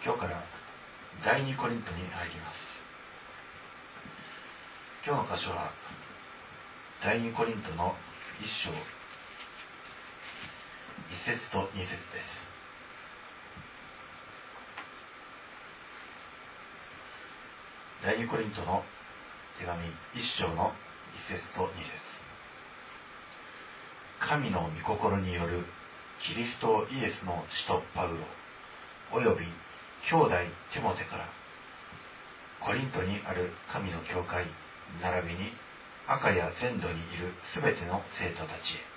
今日から第2コリントに入ります。今日の箇所は第2コリントの1章1節と2節です。第2コリントの手紙1章の1節と2節。神の御心によるキリストイエスの使徒パウロおよび兄弟テモテからコリントにある神の教会並びにアカヤ全土にいるすべての生徒たちへ、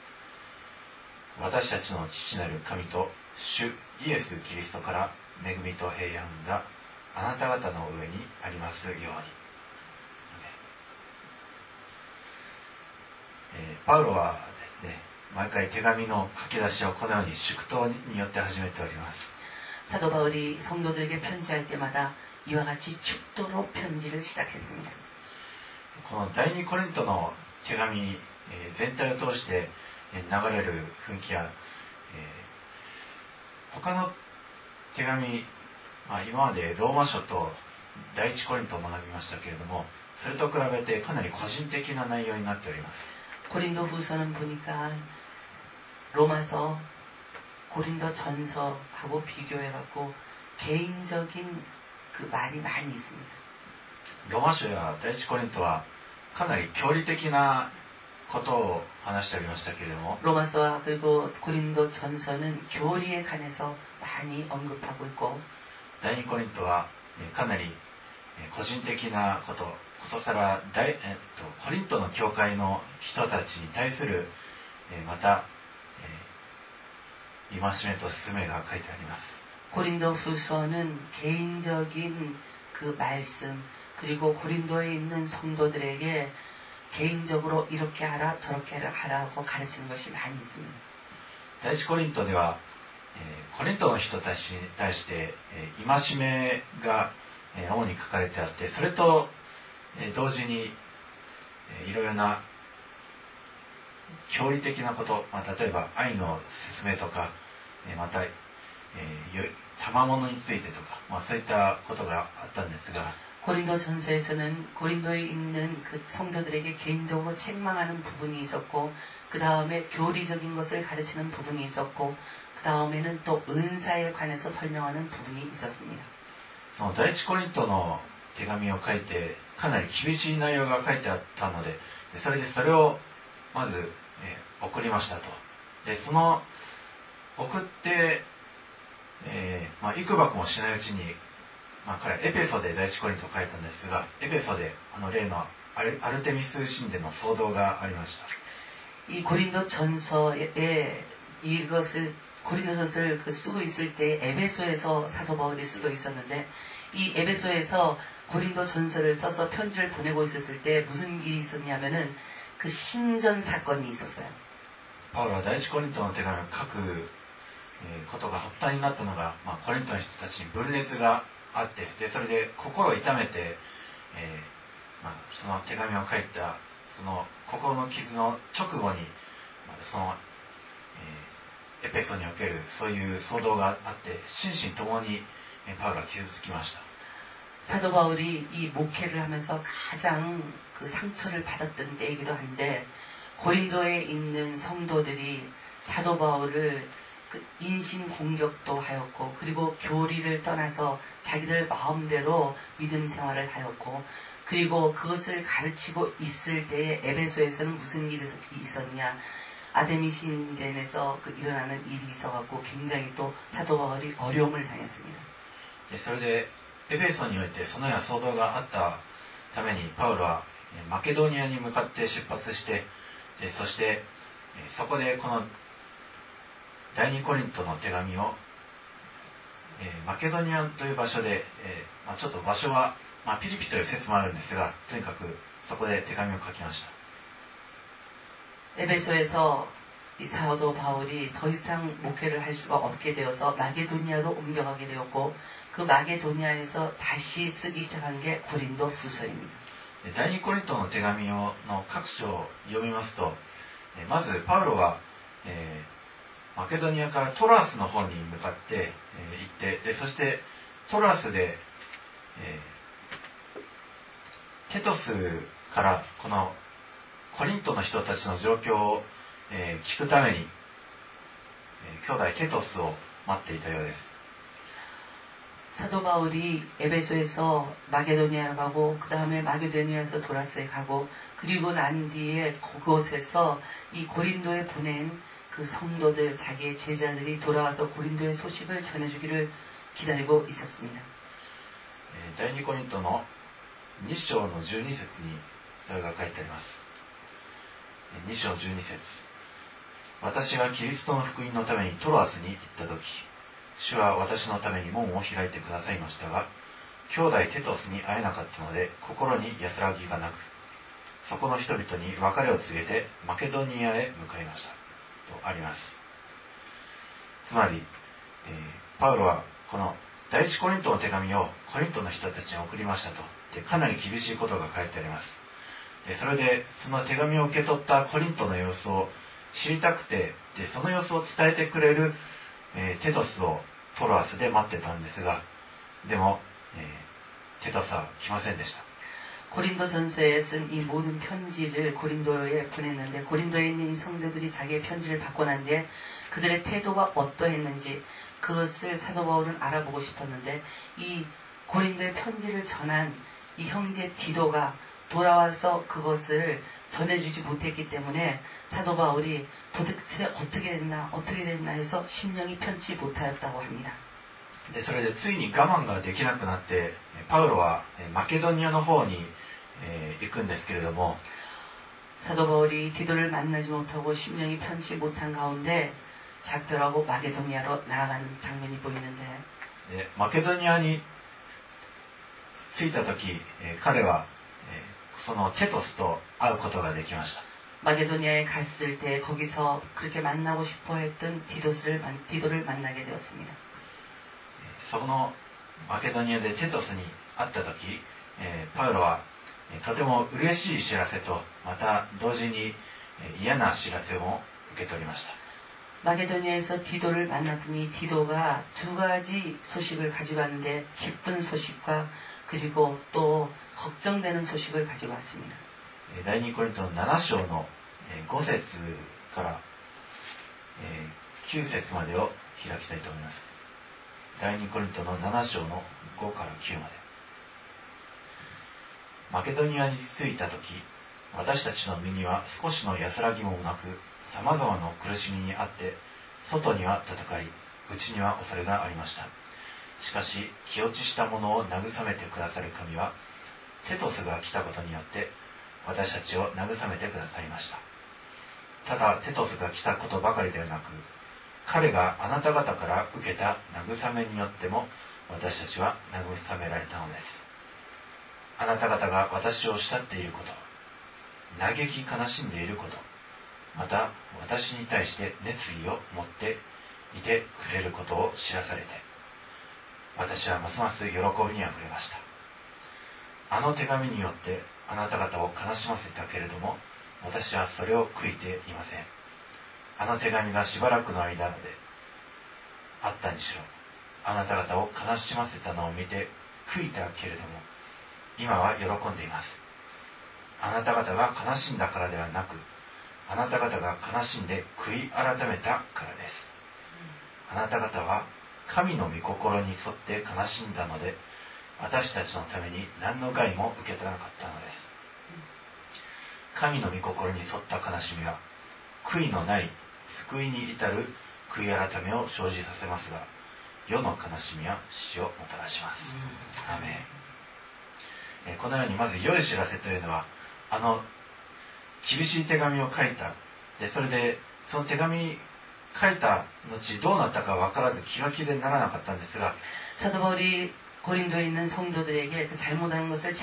私たちの父なる神と主イエス・キリストから恵みと平安があなた方の上にありますように。パウロはですね、毎回手紙の書き出しをこのように祝祷によって始めております。 사도 바울이 성도들에게 편지할 때마다 이와 같이 축도로 편지를 시작했습니다. この第2コリントの手紙全体を通して流れる雰囲気や他の手紙、今までローマ書と第1コリントを学びましたけれども、それと比べてかなり個人的な内容になっております。 고린도후서는 보니까 로마서, 고린도전서하고 비교해갖고 개인적인 그 말이 많이 있습니다. ローマ書や第1コリントはかなり教理的なことを話しておりましたけれども、 로마서와 그리고 고린도전서는 교리에 관해서 많이 언급하고 있고, 第2コリントはかなり個人的なことさらコリントの教会の人たちに対するまた戒めと勧めが書いてあります。 고린도후서는 개인적인 그 말씀, 그리고 고린도에 있는 성도들에게 개인적으로 이렇게 하라 저렇게 하라고 가르치는 것이 많이 있습니다. 第1コリントではコリントの人たちに対して戒めが主に書かれてあって、それと同時にいろいろな教理的なこと、例えば愛の勧めとか、また賜物についてとか、そういったことがあったんですが、 고린도전서에서는 고린도에 있는 그 성도들에게 개인적으로 책망하는 부분이 있었고, 그 다음에 교리적인 것을 가르치는 부분이 있었고, 그 다음에는 또 은사에 관해서 설명하는 부분이 있었습니다. その第一コリントの手紙を書いてかなり厳しい内容が書いてあったので、それをまず送りましたと。でその送って幾ばくもしないうちに、彼はエペソで第一コリントを書いたんですが、エペソで例のアルテミス神殿の騒動がありました。 이 고린도전서에 이것을 고린도전서를 쓰고 있을 때 에베소에서 사도 바울이 쓰고 있었는데, 이 에베소에서 고린도전서를 써서 편지를 보내고 있었을 때 무슨 일이 있었냐면은 그 신전 사건이 있었어요. パウロは第一コリントの手紙を書くことが発端になったのが、コリントの人たちに分裂があって、でそれで心を痛めて、その手紙を書いたその心の傷の直後に、そのエペソにおけるそういう騒動があって、心身ともにパウロは傷つきました。 사도 바울이 이 목회를 하면서 가장 그 상처를 받았던 때이기도 한데, 고린도에 있는 성도들이 사도 바울을 그 인신 공격도 하였고, 그리고 교리를 떠나서 자기들 마음대로 믿음 생활을 하였고, 그리고 그것을 가르치고 있을 때에 에베소에서는 무슨 일이 있었냐, 아데미 신殿에서 일어나는 일이 있어갖고 굉장히 또 사도 바울이 어려움을 당했습니다. それでエペソにおいてそのような騒動があったために、パウロはマケドニアに向かって出発して、そしてそこでこの第2コリントの手紙をマケドニアという場所で、ちょっと場所は、ピリピという説もあるんですが、とにかくそこで手紙を書きました。 에베소에서 이 사도 바울이 더 이상 목회를 할 수가 없게 되어서 마게도니아로 옮겨가게 되었고, 그 마게도니아에서 다시 쓰기 시작한 게 고린도 후서입니다. 第2コリントの手紙の各章を読みますと、まずパウロは、マケドニアからトラースの方に向かって行って、でそしてトロアスで、テトスからこのコリントの人たちの状況を、聞くために、兄弟テトスを待っていたようです。 사도 바울이 에베소에서 마게도니아로 가고 그 다음에 마게도니아에서 도라스에 가고 그리고 난 뒤에 그곳에서 이 고린도에 보낸 그 성도들, 자기의 제자들이 돌아와서 고린도의 소식을 전해주기를 기다리고 있었습니다. 第2コリントの2章の12節にそれが書いてあります。2章12節、私がキリストの福音のためにトロアスに行った時、主は私のために門を開いてくださいましたが、兄弟テトスに会えなかったので心に安らぎがなく、そこの人々に別れを告げてマケドニアへ向かいましたとあります。つまり、パウロはこの第一コリントの手紙をコリントの人たちに送りましたと、でかなり厳しいことが書いてあります。でそれでその手紙を受け取ったコリントの様子を知りたくて、でその様子を伝えてくれる、テトスをトロアスで待ってたんですが、でも、テトスは来ませんでした。 고린도전서에 쓴 이 모든 편지를 고린도에 보냈는데 고린도에 있는 이 성도들이 자기의 편지를 받고 난 뒤에 그들의 태도가 어떠했는지 그것을 사도 바울은 알아보고 싶었는데 이 고린도의 편지를 전한 이 형제 디도가 돌아와서 그것을 전해주지 못했기 때문에 사도 바울이 도대체 어떻게 됐나 해서 심령이 편치 못하였다고 합니다. でそれでついに我慢ができなくなってパウロはマケドニアの方に行くんですけれども、 사도 바울이 디도를 만나지 못하고 심령이 편치 못한 가운데 작별하고 마게도니아로 나아가는 장면이 보이는데, マケドニアに着いた時、彼はそのテトスと会うことができました。 마게도니아에 갔을 때 거기서 그렇게 만나고 싶어 했던 디도를 만나게 되었습니다. そのマケドニアでテトスに会った時、パウロはとても嬉しい知らせとまた同時に嫌な知らせを受け取りました。 마게도니아에서 디도를 만났더니 디도가 두 가지 소식을 가지고 왔는데 기쁜 소식과 그리고 또 걱정되는 소식을 가지고 왔습니다. 第2コリントの7章の5節から9節までを開きたいと思います。第2コリントの7章の5から9まで。マケドニアに着いた時、私たちの身には少しの安らぎもなく、様々な苦しみにあって、外には戦い、内には恐れがありました。しかし、気落ちしたものを慰めてくださる神は、テトスが来たことによって、私たちを慰めてくださいました。ただ、テトスが来たことばかりではなく、彼があなた方から受けた慰めによっても、私たちは慰められたのです。あなた方が私を慕っていること、嘆き悲しんでいること、また私に対して熱意を持っていてくれることを知らされて、私はますます喜びにあふれました。あの手紙によってあなた方を悲しませたけれども、私はそれを悔いていません。あの手紙がしばらくの間であったにしろ、あなた方を悲しませたのを見て悔いたけれども、今は喜んでいます。あなた方が悲しんだからではなく、あなた方が悲しんで悔い改めたからです。あなた方は神の御心に沿って悲しんだので、私たちのために何の害も受け取らなかったのです。神の御心に沿った悲しみは、悔いのない救いに至る悔い改めを生じさせますが、世の悲しみは死をもたらします。アーメン。このようにまず良い知らせというのは、あの厳しい手紙を書いた。で、それでその手紙書いた後どうなったか分からず気が気でならなかったんですが、 사도 바울이 고린도에 있는 성도들에게 그 잘못한 것을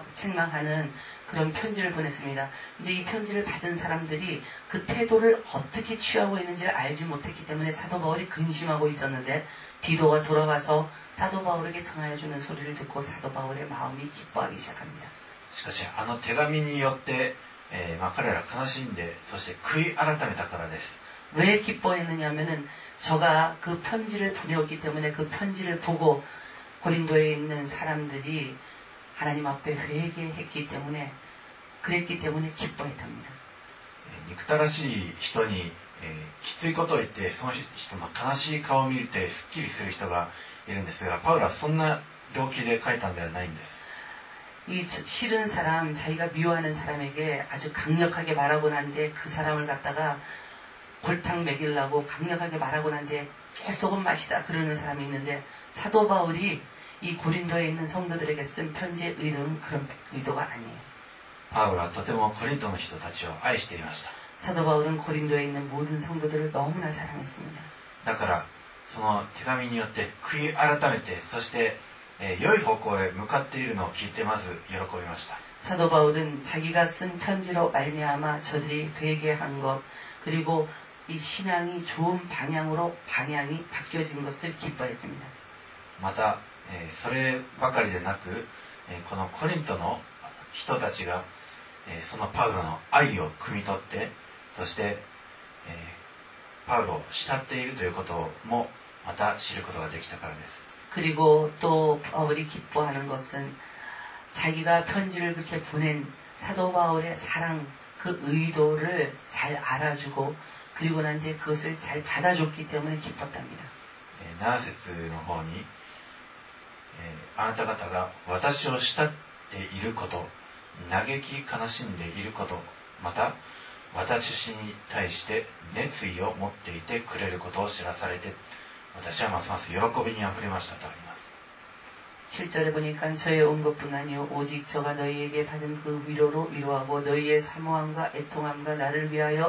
책망하는 그런 편지를 보냈습니다. 근데 이 편지를 받은 사람들이 그 태도를 어떻게 취하고 있는지를 알지 못했기 때문에 사도 바울이 근심하고 있었는데, 디도가 돌아와서 사도 바울에게 전하여주는 소리를 듣고 사도 바울의 마음이 기뻐하기 시작합니다. しかしあの手紙によって、彼ら悲しんで、そして悔い改めたからです。 왜 기뻐했느냐면은 저가 그 편지를 보내었기 때문에 그 편지를 보고 고린도에 있는 사람들이 하나님 앞에 회개했기 때문에 그랬기 때문에 기뻐했답니다. 憎たらしい人に、きついことを言ってその人の悲しい顔を見てすっきりする人がいるんですが、パウロはそんな動機で書いたんではないんです。 이 싫은 사람, 자기가 미워하는 사람에게 아주 강력하게 말하고 난데 그 사람을 갖다가 골탕 먹이려고 강력하게 말하고 난데 계속은 마시다 그러는 사람이 있는데 사도 바울이 이 고린도에 있는 성도들에게 쓴 편지의 의도는 그런 의도가 아니에요. パウロはとてもコリントの人たちを愛していました。 사도 바울은 고린도에 있는 모든 성도들을 너무나 사랑했습니다. だからその手紙によって悔い改めて、そして良い方向へ向かっているのを聞いてまず喜びました。 사도 바울은 자기가 쓴 편지로 말미암아 저들이 회개한 것 그리고 이 신앙이 좋은 방향이 바뀌어진 것을 기뻐했습니다. また、そればかりでなく、このコリントの人たちが、そのパウロの愛を汲み取って、そして、パウロを慕っているということもまた知ることができたからです。 그리고 또 바울이 기뻐하는 것은 자기가 편지를 그렇게 보낸 사도 바울의 사랑, 그 의도를 잘 알아주고 그리고 난 뒤에 그것을 잘 받아줬기 때문에 기뻤답니다. 7節の方に、あなた方が私を慕っていること、嘆き悲しんでいること、また私に対して熱意を持っていてくれることを知らされて、私はますます喜びにあふれましたとあります。 7절에 보니까 저의 온 것뿐 아니요 오직 저가 너희에게 받은 그 위로로 위로하고 너희의 사모함과 애통함과 나를 위하여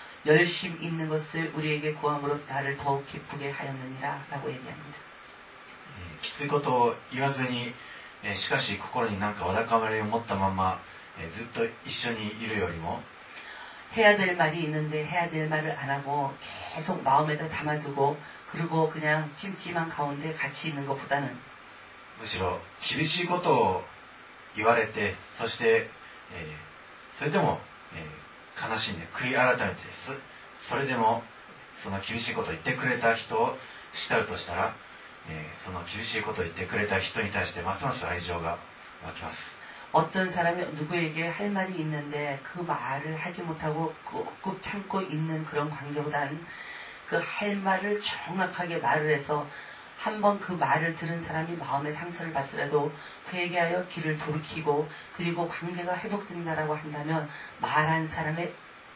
열심 있는 것을 우리에게 구함으로 나를 더욱 기쁘게 하였느니라 라고 얘기합니다. きついことを言わずに、しかし心に何かわだかまりを持ったまま、ずっと一緒にいるよりも 해야 될 말이 있는데 해야 될 말을 안 하고 계속 마음에다 담아두고 그리고 그냥 찜찜한 가운데 같이 있는 것보다는 むしろ厳しいことを言われて、そして、それでも、悲しんで悔い改めてそれでもその厳しいことを言ってくれた人を慕うとしたら、その厳しいことを言ってくれた人に対してますます愛情が湧きます。 어떤 사람이 누구에게 할 말이 있는데 그 말을 하지 못하고 꾹꾹 참고 있는 그런 관계보다는 그 할 말을 정확하게 말을 해서 한번 그 말을 들은 사람이 마음의 상처를 받더라도 회개하여 길을 돌이키고 그리고 관계가 회복된다라고 한다면 말한 사람의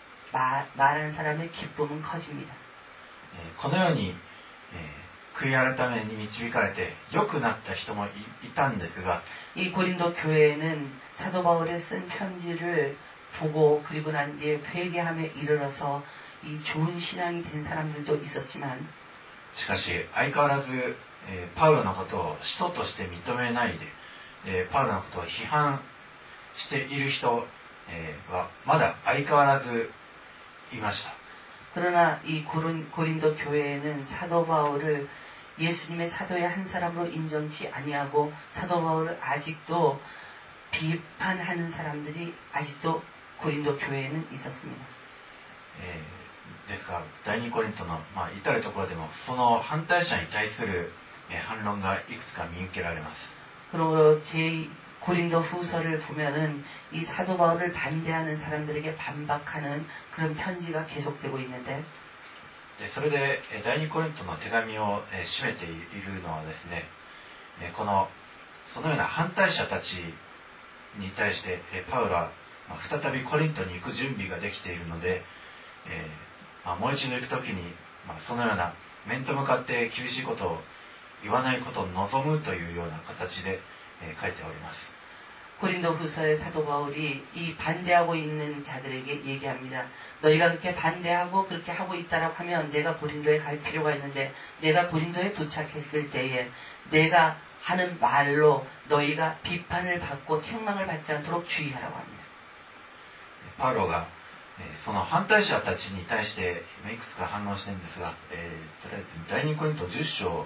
기쁨은 커집니다. このように、悔い改めに導かれて良くなった人もいたんですが、 이 고린도 교회에는 사도 바울의 쓴 편지를 보고 그리고 난 뒤에 회개함에 이르러서 이 좋은 신앙이 된 사람들도 있었지만 しかし相変わらず、パウロのことを使徒として認めないで、パウロのことを批判している人、はまだ相変わらずいました。 그러나 이 고린도 교회에는 사도 바울을 예수님의 사도의 한 사람으로 인정치 아니하고 사도 바울을 아직도 비판하는 사람들이 아직도 고린도 교회에는 있었습니다. ですから第二コリントの、至るところでもその反対者に対する、反論がいくつか見受けられます。 그리고 제 고린도 후서를 보면은 이 사도 바울을 반대하는 사람들에게 반박하는 그런 편지가 계속되고 있는데 それで第二コリントの手紙を締めているのはですね、そのような反対者たちに対してパウロは再びコリントに行く準備ができているので、もう一度行くときにそのような面と向かって厳しいことを言わないことを望むというような形で書いております。 고린도 후서의 사도 바울이 이 반대하고 있는 자들에게 얘기합니다. 너희가 그렇게 반대하고 그렇게 하고 있다라고 하면 내가 고린도에 갈 필요가 있는데 내가 고린도에 도착했을 때에 내가 하는 말로 너희가 비판을 받고 책망을 받지 않도록 주의하라고 합니다. パウロがその反対者たちに対していくつか反応してるんですが、とりあえず第二コリント10章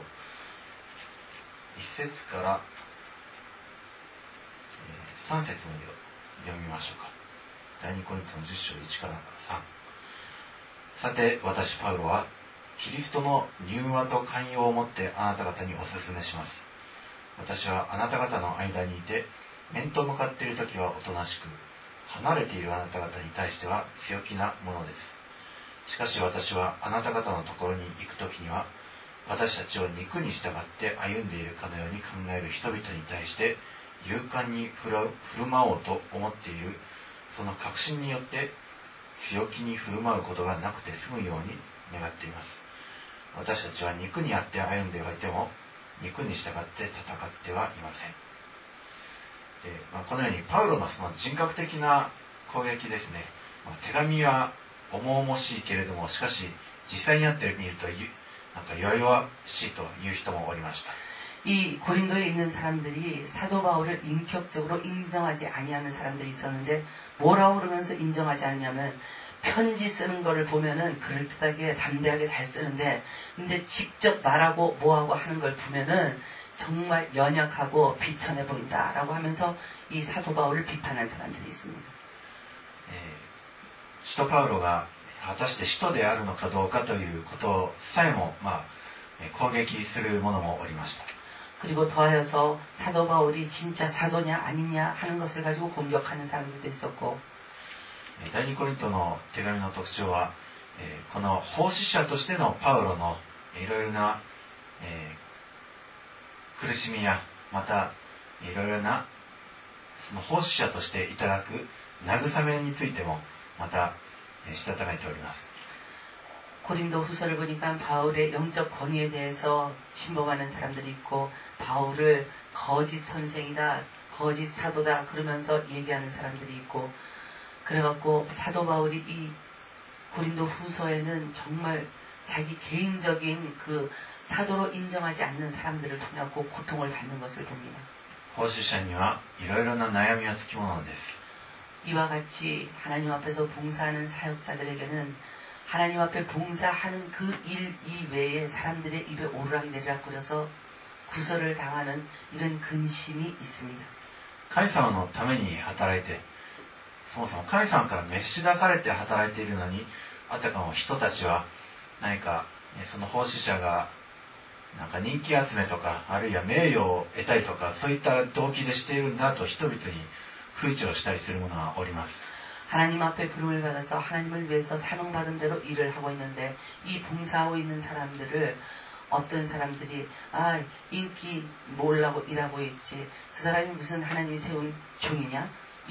1節から3節まで読みましょうか。第二コリントの10章1から3。さて私パウロはキリストの柔和と寛容をもってあなた方にお勧めします。 私はあなた方の間にいて、面と向かっているときはおとなしく、離れているあなた方に対しては強気なものです。しかし私はあなた方のところに行くときには、私たちを肉に従って歩んでいるかのように考える人々に対して、勇敢に振る舞おうと思っている、その確信によって強気に振る舞うことがなくて済むように願っています。私たちは肉にあって歩んではいても、肉に従って戦ってはいません。で、このようにパウロのその人格的な攻撃ですね。手紙は重々しいけれども、しかし実際にやってみるとなんか弱々しいという人もおりました。 이 고린도에 있는 사람들이 사도 바울을 인격적으로 인정하지 아니하는 사람들이 있었는데 뭐라고 그러면서 인정하지 않냐면 편지 쓰는 거를 보면은 그럴듯하게 담대하게 잘 쓰는데 근데 직접 말하고 뭐하고 하는 걸 보면은 정말 연약하고 비천해 보인다라고 하면서 이 사도 바울을 비판한 사람들이 있습니다. 使徒パウロが果たして使徒であるのかどうかということさえも、攻撃する者もおりました。 그리고 더하여서 사도 바울이 진짜 사도냐 아니냐 하는 것을 가지고 공격하는 사람들도 있었고 第二コリントの手紙の特徴は、この奉仕者としてのパウロのいろいろな、苦しみやまたいろいろなその奉仕者としていただく慰めについてもまたしたためております。 고린도 후서를 보니까 바울의 영적 권위에 대해서 침범하는 사람들이 있고 바울을 거짓 선생이다, 거짓 사도다 그러면서 얘기하는 사람들이 있고 그래갖고 사도 바울이 이 고린도 후서에는 정말 자기 개인적인 그 사도로 인정하지 않는 사람들을 통해갖고 고통을 받는 것을 봅니다. 奉仕者にはいろいろな悩みがつきものです。 이와 같이 하나님 앞에서 봉사하는 사역자들에게는 하나님 앞에 봉사하는 그 일 이외에 사람들의 입에 오르락내리락 거려서 구설을 당하는 이런 근심이 있습니다. 神様のために働いて、そもそも神様から召し出されて働いているのに、あたかも人たちは何かその奉仕者がなんか人気集めとか、あるいは名誉を得たいとか、そういった動機でしているんだと人々に風潮したりする者がおります。 하나님 앞에 부름을 받아서 하나님을 위해서 사명받은 대로 일을 하고 있는데 이 봉사하고 있는 사람들을 어떤 사람들이 인기 모으려고 일하고 있지 그 사람이 무슨 하나님이 세운 종이냐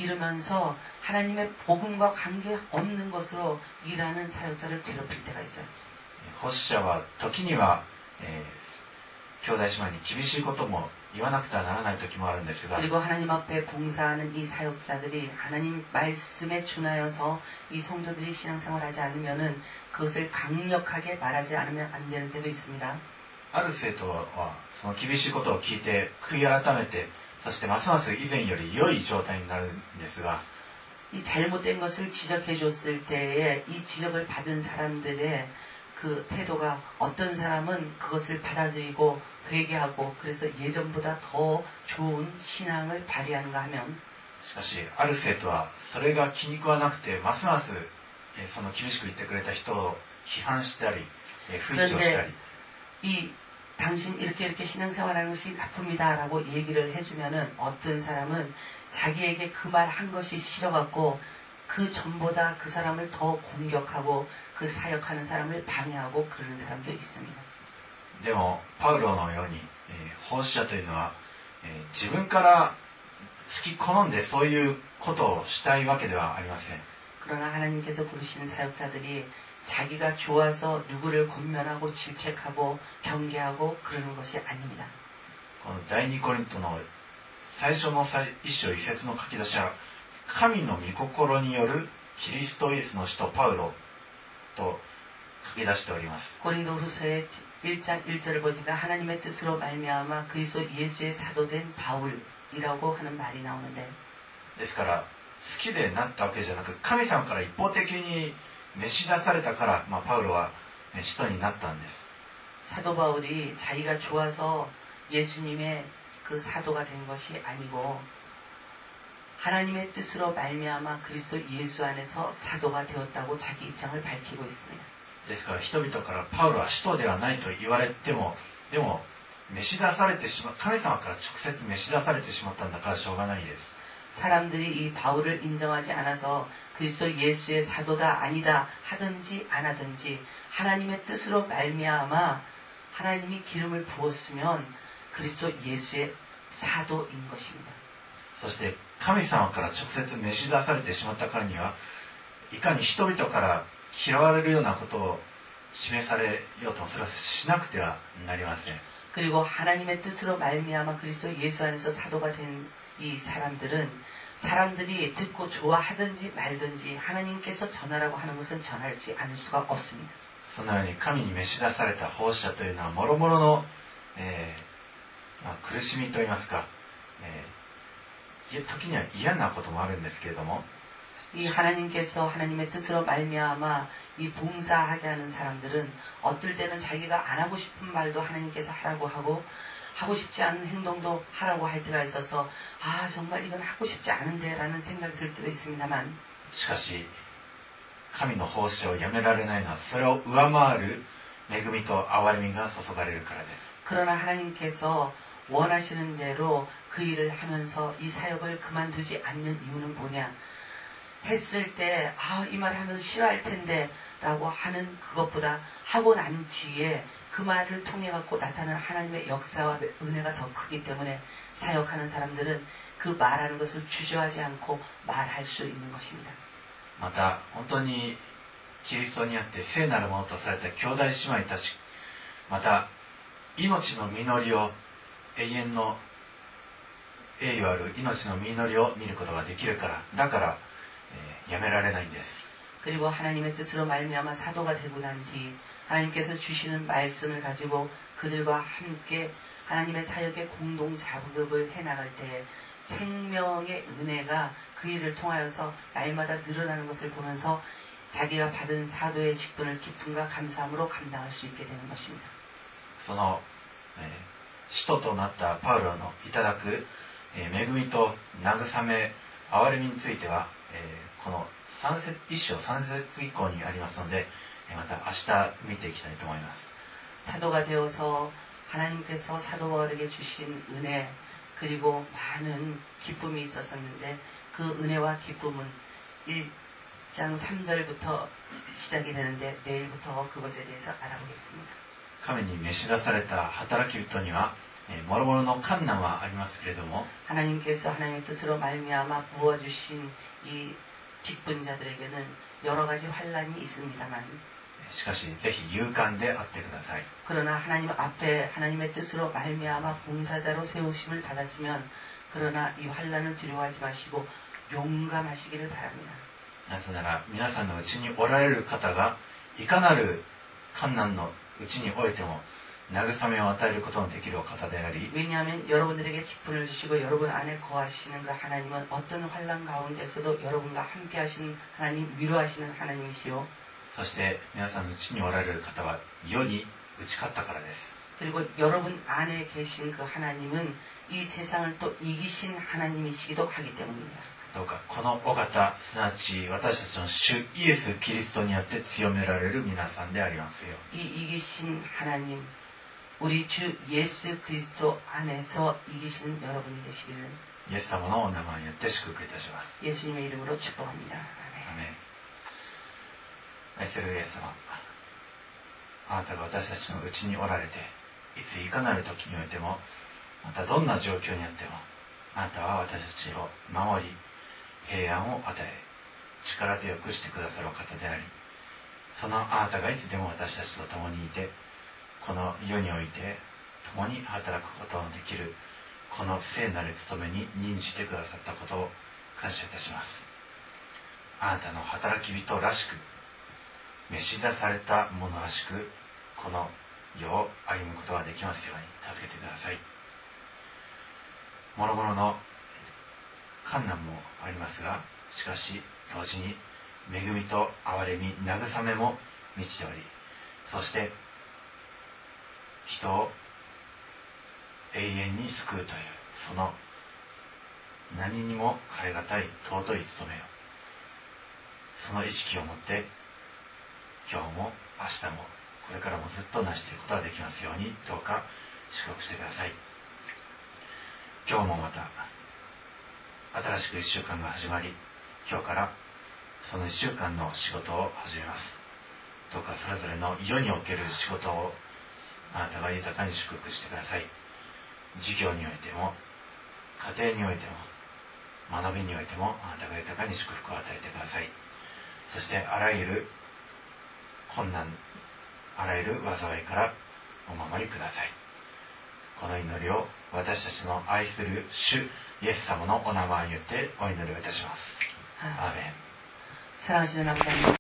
이러면서 하나님의 복음과 관계없는 것으로 일하는 사역자를 괴롭힐 때가 있어요. 奉仕者は時には、兄弟姉妹に厳しいことも言わなくてはならない時もあるんですが 그리고 하나님 앞에 봉사하는 이 사역자들이 하나님 말씀에 준하여서 이 성도들이 신앙생활을 하지 않으면은 그것을 강력하게 말하지 않으면 안 되는 때도 있습니다. ある生徒はその厳しいことを聞いて悔い改めて、そしてますます以前より良い状態になるんですが 이 잘못된 것을 지적해 줬을 때에 이 지적을 받은 사람들의 그 태도가 어떤 사람은 그것을 받아들이고 회개하고 그래서 예전보다 더 좋은 신앙을 발휘하는가 하면 しかしある生徒はそれが気に食わなくてますますその厳しく言ってくれた人を批判したり不一致をしたり 이 당신 이렇게 신앙생활하는 것이 나쁩니다라고 얘기를 해주면은 어떤 사람은 자기에게 그 말 한 것이 싫어갖고 그 전보다 그 사람을 더 공격하고 그 사역하는 사람을 방해하고 그러는 사람도 있습니다. でもパウロのように、奉仕者というのは、自分から好き好んでそういうことをしたいわけではありません。 그러나 하나님께서 부르시는 사역자들이 자기가 좋아서 누구를 권면하고 질책하고 경계하고 그러는 것이 아닙니다. この第二コリントの最初の一章一節の書き出しは神の御心によるキリストイエスの使徒パウロと書き出しております。 고린도후서의 1장 1절을 보니까 하나님의 뜻으로 말미암아 그리스도 예수의 사도된 바울이라고 하는 말이 나오는데 ですから好きでなったわけじゃなく神様から一方的に召し出されたから、パウロは使徒になったんです。 사도 바울이 자기가 좋아서 예수님의 그 사도가 된 것이 아니고 하나님의 뜻으로 말미암아 그리스도 예수 안에서 사도가 되었다고 자기 입장을 밝히고 있습니다. ですから人々からパウロは使徒ではないと言われてもでも召し出されてしまう、神様から直接召し出されてしまったんだからしょうがないです。 사람들이 이 바울을 인정하지 않아서 그리스도 예수의 사도다 아니다 하든지 안 하든지 하나님의 뜻으로 말미암아 하나님이 기름을 부었으면 그리스도 예수의 사도인 것입니다. そして神様から直接召し出されてしまったからにはいかに人々から嫌われるようなことを示されようともそれはしなくてはなりません。 그리고 하나님의 뜻으로 말미암아 그리스도 예수 안에서 사도가 된 이 사람들은 사람들이 듣고 좋아하든지 말든지 하나님께서 전하라고 하는 것은 전하지 않을 수가 없습니다. そのように神に召し出された奉仕者というのは諸々の、苦しみといいますか、時には嫌なこともあるんですけれども 이 하나님께서 하나님의 뜻으로 말미암아 이 봉사하게 하는 사람들은 어떨 때는 자기가 안 하고 싶은 말도 하나님께서 하라고 하고 하고 싶지 않은 행동도 하라고 할 때가 있어서 아 정말 이건 하고 싶지 않은데 라는 생각이 들 때도 있습니다만 しかし神の奉仕をやめられないのはそれを上回る恵みと憐れみが注がれるからです。 그러나 하나님께서 원하시는 대로 그 일을 하면서 이 사역을 그만두지 않는 이유는 뭐냐 했을 때 아, 이 말 하면 싫어할 텐데 라고 하는 그것보다 하고 난 뒤에 그 말을 통해 갖고 나타나는 하나님의 역사와 은혜가 더 크기 때문에 사역하는 사람들은 그 말하는 것을 주저하지 않고 말할 수 있는 것입니다. また本当にキリストにあって聖なるものとされた兄弟姉妹たちまた命の実りを永遠の栄誉ある命の実りを見ることができるからだから、やめられないんです。 그리고 하나님의 뜻으로 말미암아 사도가 되고 난 뒤 하나님께서 주시는 말씀을 가지고 그들과 함께 하나님의 사역의 공동 작업을 해나갈 때 생명의 은혜가 그 일을 통하여서 날마다 늘어나는 것을 보면서 자기가 받은 사도의 직분을 기쁨과 감사함으로 감당할 수 있게 되는 것입니다. その、使徒となったパウロのいただく、恵みと慰め憐れみについては、この1章3節以降にありますのでまた明日見ていきたいと思います。 사도가 되어서 하나님께서 사도 바울에게 주신 은혜 그리고 많은 기쁨이 있었었는데 그 은혜와 기쁨은 1장 3절부터 시작이 되는데 내일부터 그것에 대해서 알아보겠습니다. 神に召し出された働き人には諸々の困難はありますけれども 하나님께서 하나님의 뜻으로 말미암아 부어주신 이 직분자들에게는 여러 가지 환란이 있습니다만 しかしぜひ勇敢であってください。 그러나 하나님 앞에 하나님의 뜻으로 말미암아 봉사자로 세우심을 받았으면 그러나 이 환란을 두려워하지 마시고 용감하시기를 바랍니다. なぜなら皆さんのうちにおられる方がいかなる困難のうちにおいても慰めを与えることのできるお方であり 왜냐하면 여러분들에게 직분을 주시고 여러분 안에 거하시는 그 하나님은 어떤 환란 가운데서도 여러분과 함께 하시는 하나님, 위로하시는 하나님이시오. そして皆さんのうちにおられる方は世に打ち勝ったからです。 그리고 여러분 안에 계신 그 하나님은 이 세상을 또 이기신 하나님이시기도 하기 때문입니다. どうかこのお方すなわち私たちの主イエス・キリストによって強められる皆さんでありますよ。 이 이기신 하나님 우리 주 예수 그리스도 안에서 이기시는 여러분이 되시기를 イエス様のお名前によって祝福いたします。 예수님의 이름으로 축복합니다. アメン。愛するイエス様、あなたが私たちのうちにおられていついかなる時においてもまたどんな状況にあってもあなたは私たちを守り平安を与え力強くしてくださるお方でありそのあなたがいつでも私たちと共にいてこの世において共に働くことのできるこの聖なる務めに任じてくださったことを感謝いたします。あなたの働き人らしく召し出された者らしくこの世を歩むことができますように助けてください。諸々の困難もありますがしかし同時に恵みと憐れみ慰めも満ちておりそして人を永遠に救うというその何にも代え難い尊い務めをその意識を持って今日も明日もこれからもずっと成していくことができますようにどうか祝福してください。今日もまた新しく1週間が始まり、今日からその1週間の仕事を始めます。どうかそれぞれの世における仕事をあなたが豊かに祝福してください。事業においても家庭においても学びにおいてもあなたが豊かに祝福を与えてください。そしてあらゆる困難、あらゆる災いからお守りください。この祈りを私たちの愛する主イエス様のお名前によってお祈りをいたします。アーメン。 사랑하시는 아버지